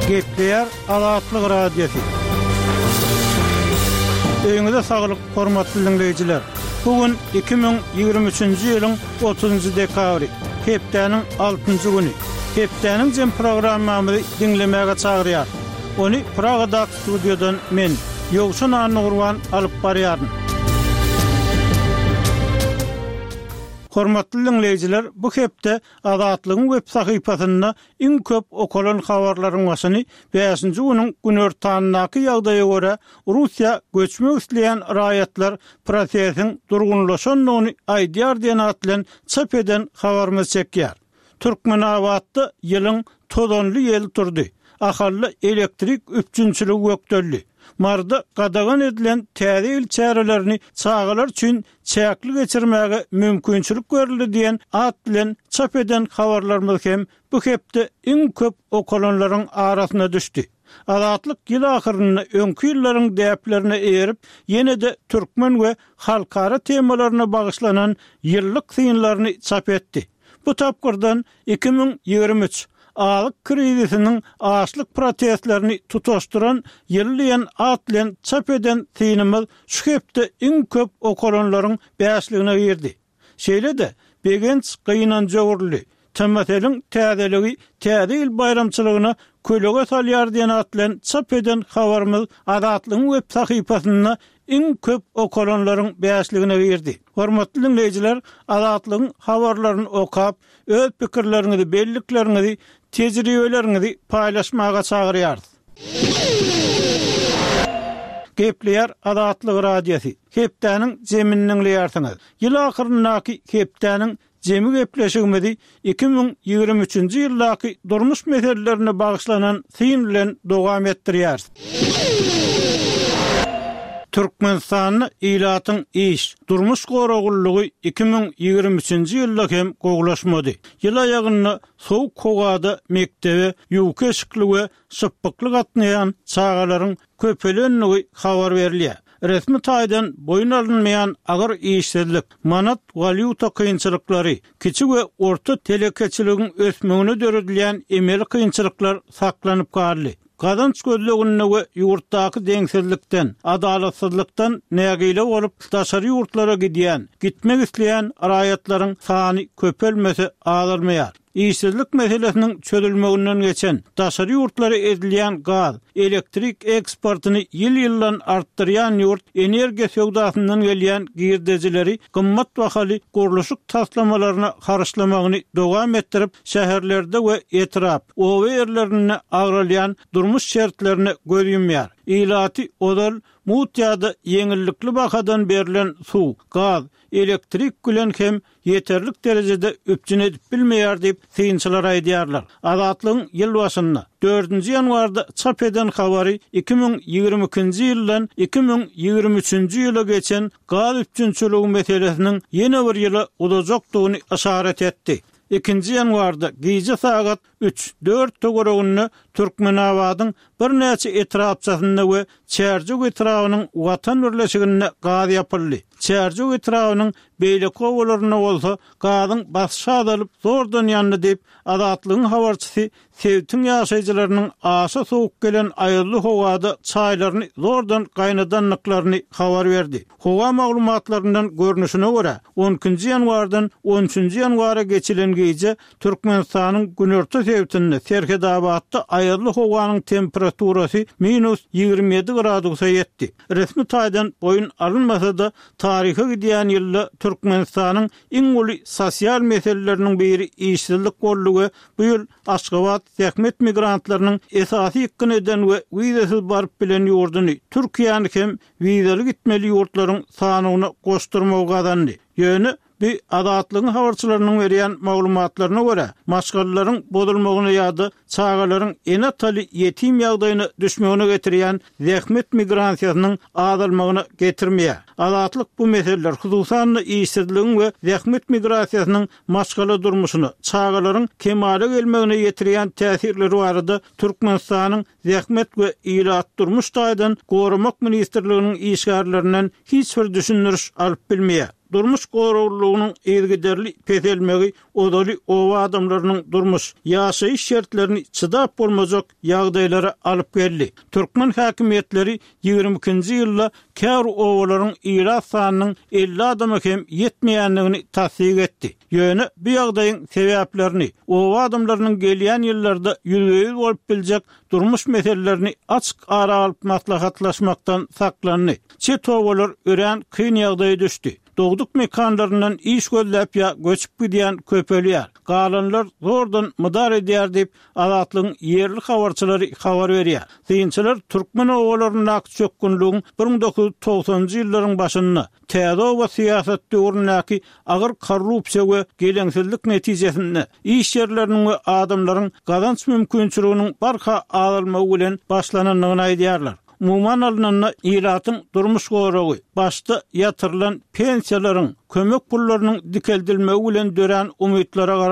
Gepleyer Azatlyk Radiosu. Öňüňizde saglyk, hormatly dinleyijiler. Bugün 2023-nji ýylyň 30-njy dekabry, hepdeniň 6-njy güni. Hepdeniň jem programmamy dinlemäge çagyrýar. Onu Pragada studiodan men, Ýogşan Anurwan alyp barýaryn. Hormatly dinleyijiler, bu hepde Azatlygyň web sahypasynda iň köp okulan habarlaryň başyny 5-nji güniň günörtanynaky ýagdaýa görä Russiýa göçmek isleýän raýatlar prosesiň durgunlaşanyny aýdýar diýen atlan çap eden habarmy çekýär. Türkmenawatda ýylyň tozanly ýeli turdy. Ahally elektrik üpçünçiligi gökdeldi. Marda qadagan edilen täze il çärelerini çağalar üçin çäkli geçirmäge mümkinçilik görildi diýen at bilen çap eden habarlarymyz hem bu hepde iň köp okulanlaryň arasyna düşdi. Azatlyk ýyl ahyryny öňkü ýyllaryň däplerine erip, ýene-de türkmen we halkara temalaryna bagyşlanan ýyllyk synlaryny çap etdi. Bu tapgyrdan 2023 Alyk krizisiniň açlyk protestlerini tutaşdyran ýyllyň atlan çap eden synymyz şu hepde iň köp okulanlaryň bäşligine girdi. Şeýle-de begenç gynan jogurly temmatelyň täzeligi täze il bayramçylygyna kölege salýar diýen atlan çap eden habarymyz Azatlygyň web sahypasynda iň köp okulanlaryň bäşligine girdi. Hormatly dinleyijiler, Azatlygyň habarlaryny okap, öz pikirleriňizi, belliklerinizi, tejribelerini paylaşmaga çağırýar. Gepleyer Azatlyk Radiosu. Hepdeniň jeminiň ýartyňyz. Ýyl ahyryndaky hepdeniň jemi gepleşigimizi 2023-nji ýyldaky durmuş meselelerine bagyşlanan syn bilen dowam etdirýär. Türkmenistanyň ilatyň iş, durmuş goragullygy 2023-nji ýylda hem goglaşmady. Ýyl aýagyny sowuk howada mektebe, ýuwke şykly we şypyklyk atnaýan çağalaryň köpelenligi habar berilýär. Resmi taýdan boyun alınmayan agyr işsizlik, manat valyuta kynçylyklary, kiçik we orta telekeçiligiň ösmegine döredilýän emel kynçylyklar saklanyp garly. Kazanç gözlegine we ýurtdaky deňsizlikden, adalatsızlykdan nägile bolup daşary ýurtlara gidýän, gitmek isleýän raýatlaryň sany köpelmese azalmaýar. İşsizlik meselesinin çözülmeginden geçen daşary ýurtlara edilýän gaz, elektrik eksportyny ýyl-ýyldan artdyrýan ýurt energiýa söwdasyndan gelýän girdejileri gymmat bahaly gurulşyk taslamalaryna haraşlamagyny dowam etdirip şäherlerde we etrap owa ýerlerine agralýan durmuş şertlerini göz ýumýar. Ilaty odal mutýada ýeňillikli bahadan berilen suw, gaz, elektrik gülen hem yeterlik derecede üpçün edip bilmeýär diýip synçylar aýdýarlar. Azatlygyň ýyl başynda 4-nji ýanwarda çap eden habary 2022-nji ýyldan 2023-nji ýyla geçen gaz üpçünçiligi meselesiniň ýene bir ýyla uzajakdygyny işaret etdi. 2-nji ýanwarda gije sagat 3-4 töweregiňde Türkmenawadyň bir näçe etrapçasynda we Çärjük etrawynyň watan birleşigine gaz ýapyldy. Çärjük etrawynyň beýlekowlaryna bolsa gazyň başy adalyp zordan ýandy diýip Azatlygyň habarçysy Sewtiň ýaşaýjylarynyň aşa sowuk gelen aýyrly howada çaýlaryny zordan gaýnadanlyklaryny habar berdi. Howa maglumatlaryndan görnüşine görä 10-njy ýanwardan 13-nji ýanwara geçilen gije Türkmenistanyň günörtü Sewtinde Serhedabadda aýyrly howanyň temperaturasy -27 gradusa ýetdi. Resmi taýdan boyun alınmasa-da tarihe gidýän ýylda Türkmenistanyň iň uly sosial meseleleriniň biri işsizlik bollugy, bu ýyl Aşgabat zähmet migrantlarynyň esasy ýykyn eden we wizasyz baryp bilen ýurduny Türkiýany hem wizaly gitmeli ýurtlaryň sanyny goşdurmagy gazandy. Ýöne bir Azatlygyň habarçylarynyň berýän maglumatlaryna görä, maşgallaryň bozulmagyna ýa-da çağalaryň enatly ýetim ýagdaýyna düşmegine getirýän zähmet migrasiýasynyň azalmagyna getirmeýär. Azatlyk bu meseleler hususan işsizligiň we zähmet migrasiýasynyň maşgala durmuşyny, çağalaryň kemale gelmegine ýetirýän täsirleri barada Türkmenistanyň zähmet we ilat durmuş taýdan gorumak ministrliginiň işgärlerinden hiç bir düşündürüş alyp bilmeýär. durmuş goruglugynyň ergiderli petelmegi odaly owa adamlarynyň durmuş ýaşaýyş şertlerini çydap bolmazak ýagdaýlara alyp geldi. Türkmen häkimetleri 22-nji ýylda kär owalaryň ýyla sanynyň 50 adama hem ýetmeýändigini tasdik etdi. Ýöne bu ýagdaýyň sebäplerini owa adamlarynyň gelýän ýyllarda ýürgegi bolup biljek durmuş meselelerini açyk ara alyp maslahatlaşmaktan saklandy. Çet owalar ören kyn ýagdaýa düşdi. Dogduk mekanlarından iş gözläp ýa göçüp gidýän köpelýär. Galanlar zordan mydar edýär diýip azatlygyň ýerli habarçylary habar berýär. Synçylar türkmen owalarynyň çökünlüğün 1990-njy ýyllaryň başynda täze we siýasat döwründäki agyr korrupsiýa we geleňsizlik netijesinde iş ýerleriniň we adamlaryň gazanç mümkinçiliginiň barha almagy bilen başlananyny aýdýarlar. Umuman alınanna iratyň durmuş goragy, başda ýatyrylan pensiýalaryň, kömek pullarynyň dikeldilmegi bilen dören umytlara